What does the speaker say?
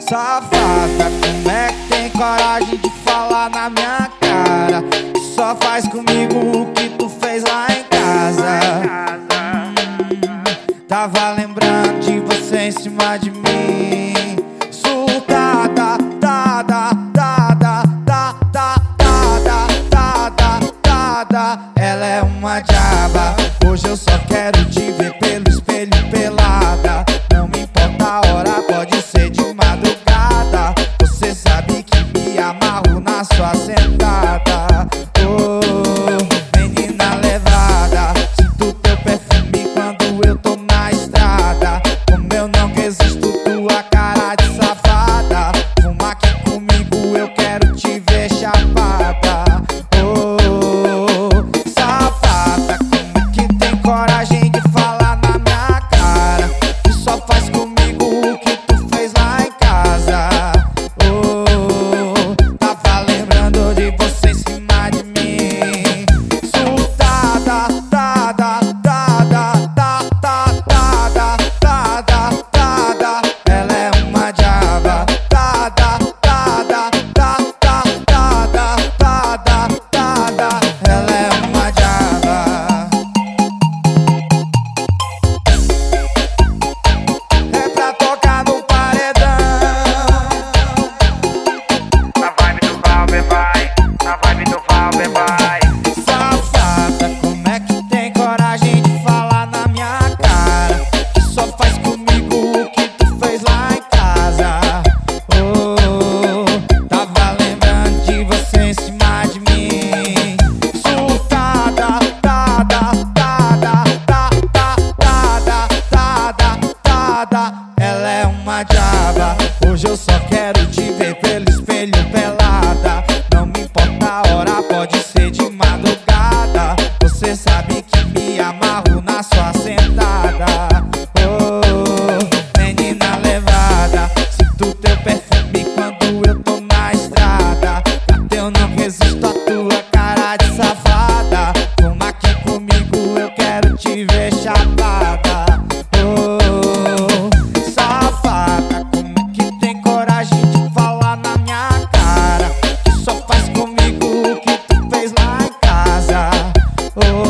Safada, como é que tem coragem de falar na minha cara? Só faz comigo o que tu fez lá em casa. Tava lembrando de você em cima de mim. Surtada, ela é uma diaba. Hoje eu só quero te ver pelo espelho pelada. Não me importa a hora, pode ser de madrugada. Você sabe que me amarro na sua sentada. Oh, menina levada, sinto teu perfume quando eu tô na estrada. Como eu não resisto tua cara de safada. Fuma aqui comigo, eu quero te ver chapada. Coragem de falar na minha cara que só faz comigo o que tu fez lá em casa. Oh, tava lembrando de você em cima de mim. Surtada, ela é uma diaba. Ela é uma diaba. Safada, como é que tem coragem de falar na minha cara que só faz comigo o que tu fez lá em casa. Oh, tava lembrando de você em cima de mim. Surtada, ela é uma diaba. Hoje eu só quero te ver pelo espelho pelada. Não me importa a hora, pode ser de madrugada. Você sabe que me amarro na sua sentada. Oh, menina levada, sinto teu perfume quando eu tô na estrada. Eu não resisto a tua cara de safada. Fuma aqui comigo, eu quero te ver chapada. Oh, safada, como é que tem coragem de falar na minha cara que só faz comigo o que tu fez lá em casa. Oh,